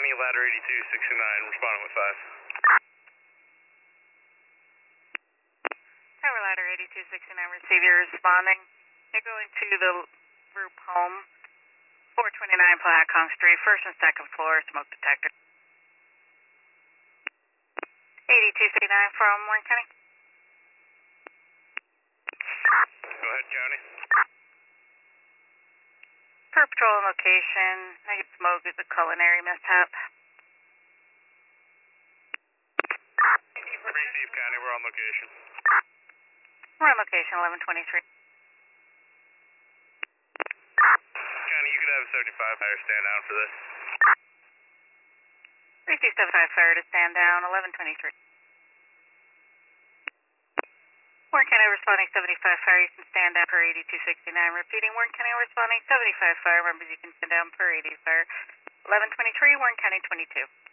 County, ladder 8269, responding with 5. Tower ladder 8269, receive your responding. You're going to the group home, 429 Plaquemine Street, first and second floor, smoke detector. 8269 from Warren County. Go ahead, County. Per patrol location, negative smoke is a culinary mishap. Receive, County, we're on location. We're on location, 1123. County, you could have a 75 fire stand down for this. 3275 fire to stand down, 1123. Warren County responding 75 fire, you can stand down per 8269. Repeating, Warren County responding 75 fire, members you can stand down per 80 fire. 1123, Warren County 22.